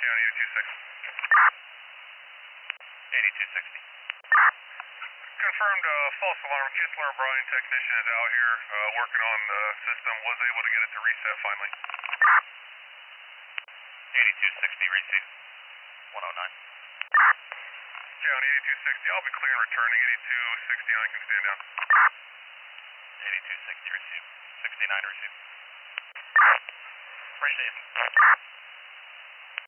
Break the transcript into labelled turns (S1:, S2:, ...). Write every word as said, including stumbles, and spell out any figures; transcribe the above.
S1: County eighty-two sixty.
S2: eighty-two sixty.
S1: Confirmed uh, false alarm. Keith Alarm Brian technician is out here uh, working on the system. Was able to get it to reset finally.
S2: eighty-two sixty, receive. one oh nine.
S1: County eighty-two sixty. I'll be clear and returning. eighty-two sixty-nine can stand down.
S2: eighty-two sixty, receive. sixty-nine, receive. Receive.